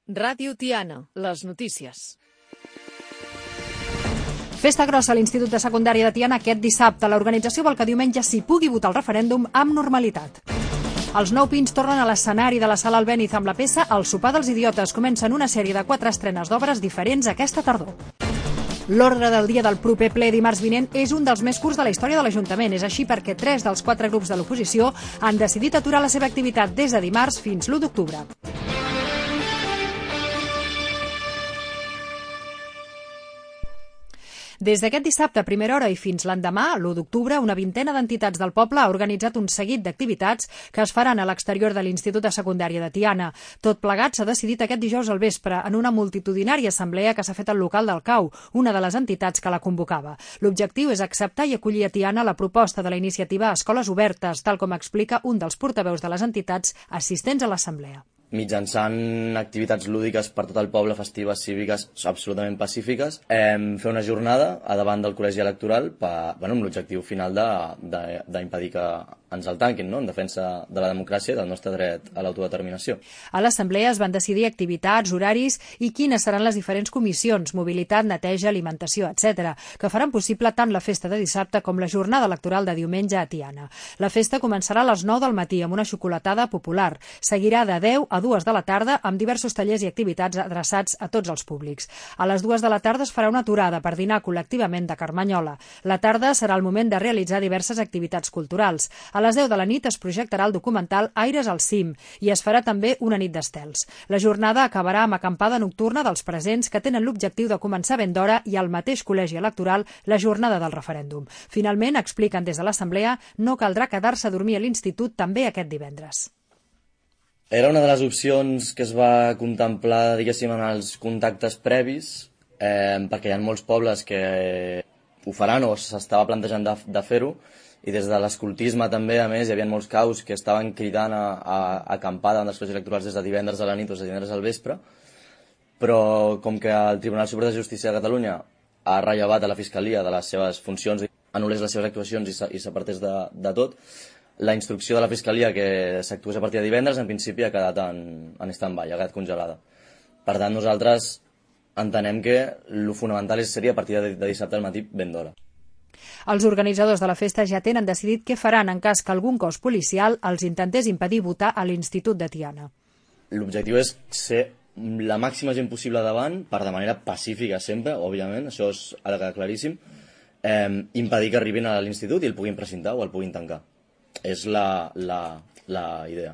Ràdio Tiana, les notícies. Festa grossa a l'Institut de Secundària de Tiana aquest dissabte. L'organització vol que diumenge s'hi pugui votar el referèndum amb normalitat. Els Nou Pins tornen a l'escenari de la Sala Albéniz amb la peça El sopar dels idiotes. Comencen una sèrie de 4 estrenes d'obres diferents aquesta tardor. L'ordre del dia del proper ple dimarts vinent és un dels més curts de la història de l'Ajuntament. És així perquè 3 dels 4 grups de l'oposició han decidit aturar la seva activitat des de dimarts fins l'1 d'octubre. Des d'aquest dissabte a primera hora i fins l'endemà, l'1 d'octubre, una vintena d'entitats del poble ha organitzat un seguit d'activitats que es faran a l'exterior de l'Institut de Secundària de Tiana. Tot plegat s'ha decidit aquest dijous al vespre en una multitudinària assemblea que s'ha fet al local del CAU, una de les entitats que la convocava. L'objectiu és acceptar i acollir a Tiana la proposta de la iniciativa Escoles Obertes, tal com explica un dels portaveus de les entitats assistents a l'assemblea. Mitjançant activitats lúdiques per tot el poble, festives, cíviques, absolutament pacífiques, fer una jornada a davant del col·legi electoral amb l'objectiu final d'impedir que ens el tanquin, no? En defensa de la democràcia i del nostre dret a l'autodeterminació. A l'assemblea es van decidir activitats, horaris i quines seran les diferents comissions, mobilitat, neteja, alimentació, etc., que faran possible tant la festa de dissabte com la jornada electoral de diumenge a Tiana. La festa començarà a les 9 del matí amb una xocolatada popular. Seguirà de 10 a 2 de la tarda amb diversos tallers i activitats adreçats a tots els públics. A les 2 de la tarda es farà una aturada per dinar col·lectivament de Carmanyola. La tarda serà el moment de realitzar diverses activitats culturals. A les 10 de la nit es projectarà el documental Aires al cim i es farà també una nit d'estels. La jornada acabarà amb acampada nocturna dels presents que tenen l'objectiu de començar ben d'hora i al mateix col·legi electoral la jornada del referèndum. Finalment, expliquen des de l'assemblea, no caldrà quedar-se a dormir a l'institut també aquest divendres. Era una de les opcions que es va contemplar, diguéssim, en els contactes previs, perquè hi ha molts pobles que ho faran o s'estava plantejant de fer-ho, i des de l'escoltisme també, a més, hi havia molts caus que estaven cridant a acampar davant dels col·legis electorals des de divendres a la nit o des de divendres al vespre, però com que el Tribunal Superior de Justícia de Catalunya ha rellevat a la Fiscalia de les seves funcions, anul·lés les seves actuacions i s'apartés de tot, la instrucció de la Fiscalia que s'actués a partir de divendres en principi ha quedat en stand-by, ha quedat congelada. Per tant, nosaltres entenem que el fonamental seria a partir de dissabte al matí ben d'hora. Els organitzadors de la festa ja tenen decidit què faran en cas que algun cos policial els intentés impedir votar a l'Institut de Tiana. L'objectiu és ser la màxima gent possible davant, de manera pacífica sempre, òbviament, això ha de quedar claríssim, impedir que arribin a l'Institut i el puguin precintar o el puguin tancar. És la idea.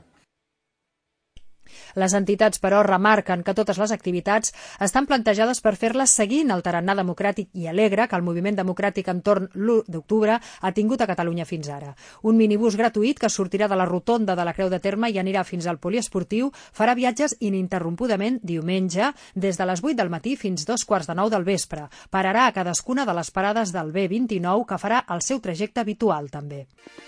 Les entitats, però, remarquen que totes les activitats estan plantejades per fer-les seguint el tarannà democràtic i alegre que el moviment democràtic entorn l'1 d'octubre ha tingut a Catalunya fins ara. Un minibús gratuït que sortirà de la rotonda de la Creu de Terme i anirà fins al poliesportiu farà viatges ininterrompudament diumenge des de les 8 del matí fins 2:15 del vespre. Pararà a cadascuna de les parades del B29 que farà el seu trajecte habitual també.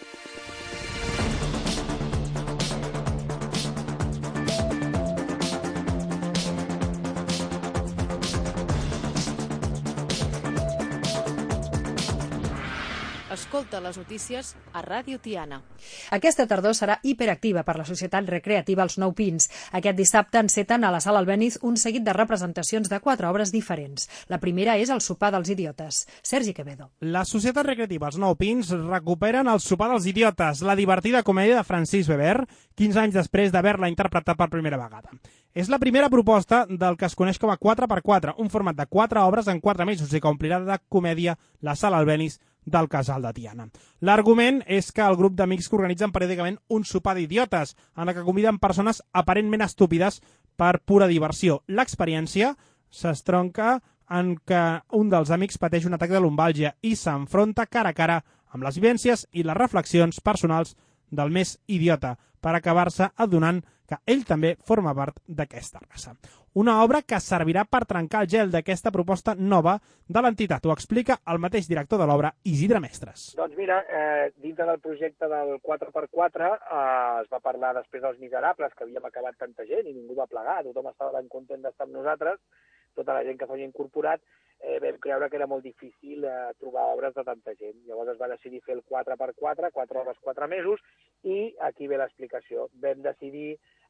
Escolta les notícies a Ràdio Tiana. Aquesta tardor serà hiperactiva per la Societat Recreativa Els Nou Pins. Aquest dissabte enceten a la Sala Albéniz un seguit de representacions de 4 obres diferents. La primera és El sopar dels idiotes. Sergi Quevedo. La Societat Recreativa Els Nou Pins recuperen El sopar dels idiotes, la divertida comèdia de Francis Weber, 15 anys després d'haver-la interpretat per primera vegada. És la primera proposta del que es coneix com a 4x4, un format de 4 obres en 4 mesos i que omplirà de comèdia la Sala Albéniz del Casal de Tiana. L'argument és que el grup d'amics que organitzen periòdicament un sopar d'idiotes, en el que conviden persones aparentment estúpides per pura diversió. L'experiència s'estronca en què un dels amics pateix un atac de lumbàlgia i s'enfronta cara a cara amb les vivències i les reflexions personals del més idiota, per acabar-se adonant que ell també forma part d'aquesta raça. Una obra que servirà per trencar el gel d'aquesta proposta nova de l'entitat. Ho explica el mateix director de l'obra, Isidre Mestres. Doncs mira, dintre del projecte del 4x4 es va parlar després dels Miserables, que havíem acabat tanta gent i ningú va plegar, tothom estava tan content d'estar amb nosaltres, tota la gent que s'havia incorporat, vam creure que era molt difícil trobar obres de tanta gent. Llavors es va decidir fer el 4x4, 4 hores, 4 mesos, i aquí ve l'explicació. Vam decidir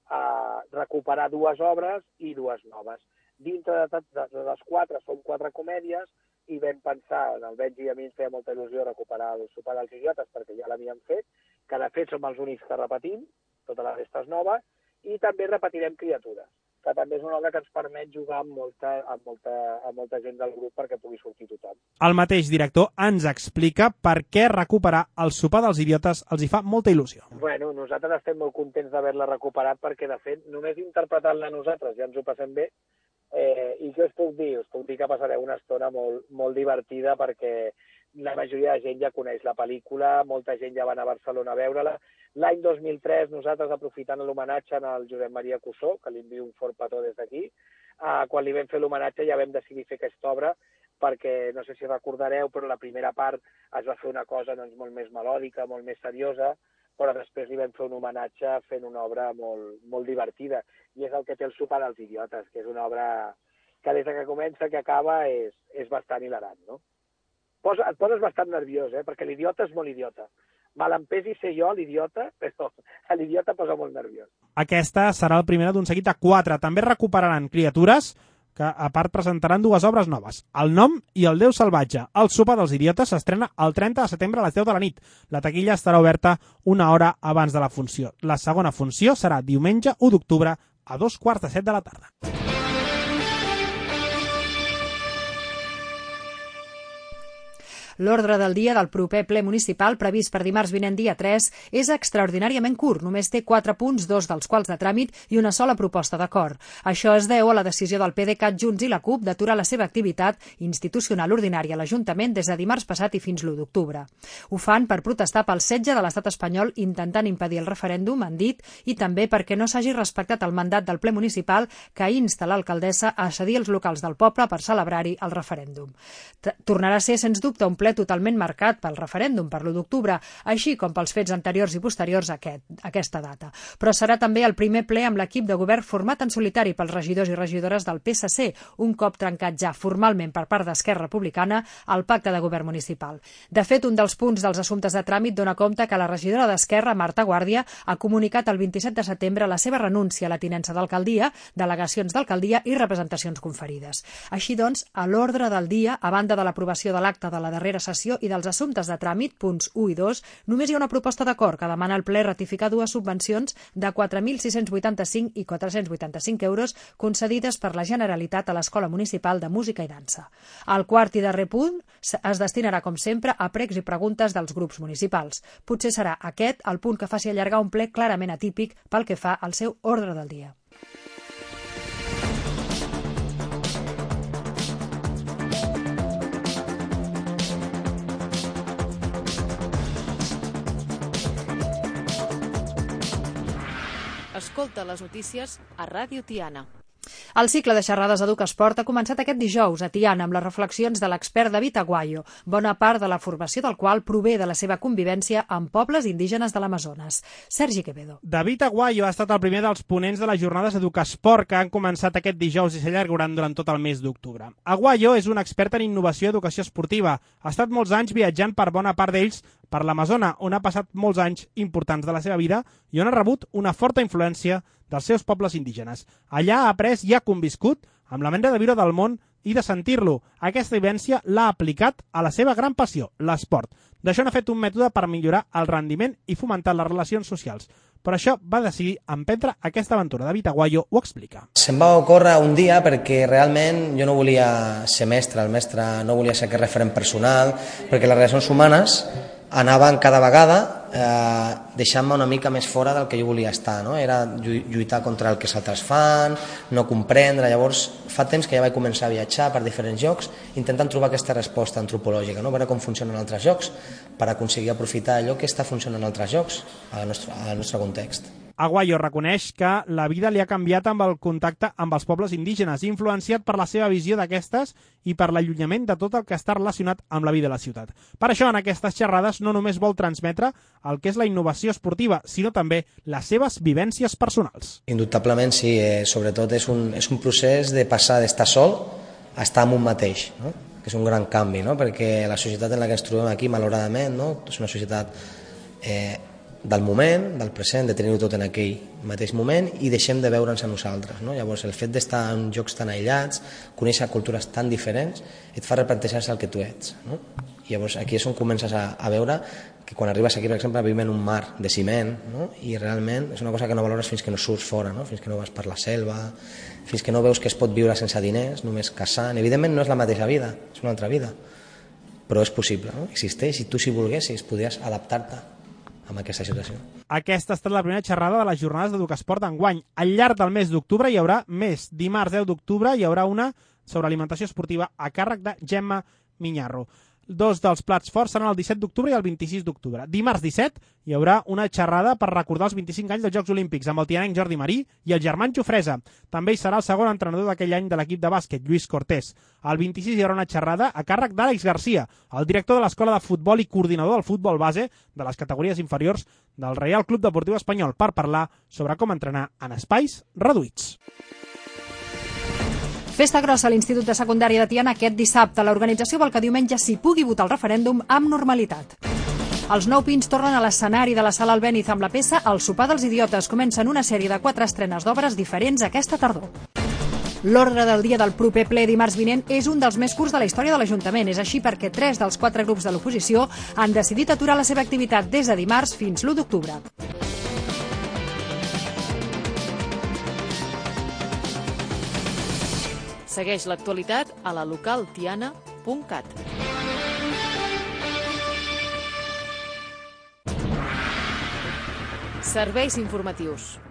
recuperar 2 obres i 2 noves. Dintre de les 4 són 4 comèdies i vam pensar, en el Benji i a mi ens feia molta il·lusió recuperar el Sopar dels Idiotes perquè ja l'havíem fet, que de fet som els únics que repetim, tota la resta és nova, i també repetirem Criatures, que també és una obra que ens permet jugar amb molta gent del grup perquè pugui sortir tothom. El mateix director ens explica per què recuperar el Sopar dels Idiotes els hi fa molta il·lusió. Bueno, nosaltres estem molt contents d'haver-la recuperat perquè, de fet, només interpretant-la nosaltres ja ens ho passem bé. I què us puc dir? Us puc dir que passareu una estona molt divertida perquè la majoria de gent ja coneix la pel·lícula, molta gent ja va anar a Barcelona a veure-la. L'any 2003, nosaltres, aprofitant l'homenatge al Josep Maria Cussó, que li envio un fort petó des d'aquí, quan li vam fer l'homenatge ja vam decidir fer aquesta obra perquè, no sé si recordareu, però la primera part es va fer una cosa molt més melòdica, molt més seriosa, però després li vam fer un homenatge fent una obra molt divertida. I és el que té el Sopar dels Idiotes, que és una obra que des que comença que acaba és bastant hilarant, no? Et poses bastant nerviós, perquè l'idiota és molt idiota. Mal em pesi ser jo l'idiota, però l'idiota posa molt nerviós. Aquesta serà la primera d'un seguit de 4. També recuperaran Criatures, que a part presentaran 2 obres noves. El nom i el Déu salvatge. El Sopar dels Idiotes s'estrena el 30 de setembre a les 10 de la nit. La taquilla estarà oberta una hora abans de la funció. La segona funció serà diumenge 1 d'octubre a 2:45 de la tarda. L'ordre del dia del proper ple municipal, previst per dimarts vinent dia 3, és extraordinàriament curt. Només té 4 punts, 2 dels quals de tràmit i una sola proposta d'acord. Això es deu a la decisió del PDeCAT, Junts i la CUP d'aturar la seva activitat institucional ordinària a l'Ajuntament des de dimarts passat i fins l'1 d'octubre. Ho fan per protestar pel setge de l'estat espanyol intentant impedir el referèndum, han dit, i també perquè no s'hagi respectat el mandat del ple municipal que insta l'alcaldessa a cedir els locals del poble per celebrar-hi el referèndum. Tornarà a ser, sens dubte, un ple totalment marcat pel referèndum per l'1 d'octubre, així com pels fets anteriors i posteriors a aquesta data. Però serà també el primer ple amb l'equip de govern format en solitari pels regidors i regidores del PSC, un cop trencat ja formalment per part d'Esquerra Republicana el pacte de govern municipal. De fet, un dels punts dels assumptes de tràmit dona compte que la regidora d'Esquerra, Marta Guàrdia, ha comunicat el 27 de setembre la seva renúncia a la tinença d'alcaldia, delegacions d'alcaldia i representacions conferides. Així doncs, a l'ordre del dia, a banda de l'aprovació de l'acte de la darrera sessió i dels assumptes de tràmit, punts 1 i 2, només hi ha una proposta d'acord que demana al ple ratificar 2 subvencions de 4.685 i 485 euros concedides per la Generalitat a l'Escola Municipal de Música i Dansa. El quart i darrer punt es destinarà, com sempre, a pregs i preguntes dels grups municipals. Potser serà aquest el punt que faci allargar un ple clarament atípic pel que fa al seu ordre del dia. Escolta les notícies a Ràdio Tiana. El cicle de xerrades EducaSport ha començat aquest dijous a Tiana amb les reflexions de l'expert David Aguayo, bona part de la formació del qual prové de la seva convivència amb pobles indígenes de l'Amazones. Sergi Quevedo. David Aguayo ha estat el primer dels ponents de les jornades EducaSport que han començat aquest dijous i s'allargaran durant tot el mes d'octubre. Aguayo és un expert en innovació i educació esportiva. Ha estat molts anys viatjant per bona part d'ells per l'Amazona, on ha passat molts anys importants de la seva vida i on ha rebut una forta influència dels seus pobles indígenes. Allà ha après i ha conviscut amb la manera de viure del món i de sentir-lo. Aquesta vivència l'ha aplicat a la seva gran passió, l'esport. D'això n'ha fet un mètode per millorar el rendiment i fomentar les relacions socials. Per això va decidir emprendre aquesta aventura. David Aguayo ho explica. Se'm va ocórrer un dia perquè realment jo no volia ser mestre, el mestre no volia ser aquest referent personal, perquè les relacions humanes anaven cada vegada deixant-me una mica més fora del que jo volia estar, no? Era lluitar contra el que els altres fan, no comprendre. Llavors fa temps que ja vaig començar a viatjar per diferents llocs intentant trobar aquesta resposta antropològica, no? Veure com funcionen altres llocs per aconseguir aprofitar allò que està funcionant en altres llocs al nostre context. Aguayo reconeix que la vida li ha canviat amb el contacte amb els pobles indígenes, influenciat per la seva visió d'aquestes i per l'allunyament de tot el que està relacionat amb la vida de la ciutat. Per això, en aquestes xerrades no només vol transmetre el que és la innovació esportiva, sinó també les seves vivències personals. Indubtablement sí, sobretot és un procés de passar d'estar sol a estar amb un mateix, no? Que és un gran canvi, no? Perquè la societat en la que ens trobem aquí, malauradament, no? És una societat del moment, del present, de tenir-ho tot en aquell mateix moment i deixem de veure'ns a nosaltres. No? Llavors, el fet d'estar en llocs tan aïllats, conèixer cultures tan diferents, et fa replantejar-se el que tu ets. No? Llavors, aquí és on comences a veure que quan arribes aquí, per exemple, vivim en un mar de ciment, no? I realment és una cosa que no valores fins que no surts fora, no? Fins que no vas per la selva, fins que no veus que es pot viure sense diners, només caçant. Evidentment no és la mateixa vida, és una altra vida, però és possible, no? Existeix, i tu, si volguessis, podries adaptar-te a aquesta situació. Aquesta ha estat la primera xerrada de les jornades d'Educasport d'enguany. Al llarg del mes d'octubre hi haurà més. Dimarts 10 d'octubre hi haurà una sobre alimentació esportiva a càrrec de Gemma Miñarro. Dos dels plats forts seran el 17 d'octubre i el 26 d'octubre. Dimarts 17 hi haurà una xerrada per recordar els 25 anys dels Jocs Olímpics amb el tianenc Jordi Marí i el Germán Jofresa. També hi serà el segon entrenador d'aquell any de l'equip de bàsquet, Lluís Cortés. El 26 hi haurà una xerrada a càrrec d'Àlex Garcia, el director de l'Escola de Futbol i coordinador del futbol base de les categories inferiors del Reial Club Deportiu Espanyol, per parlar sobre com entrenar en espais reduïts. Festa grossa a l'Institut de Secundària de Tiana aquest dissabte. L'organització vol que diumenge s'hi pugui votar el referèndum amb normalitat. Els Nou Pins tornen a l'escenari de la Sala Albéniz amb la peça El sopar dels idiotes. Comencen una sèrie de 4 estrenes d'obres diferents aquesta tardor. L'ordre del dia del proper ple dimarts vinent és un dels més curts de la història de l'Ajuntament. És així perquè 3 dels 4 grups de l'oposició han decidit aturar la seva activitat des de dimarts fins l'1 d'octubre. Segueix l'actualitat a la localtiana.cat. Serveis informatius.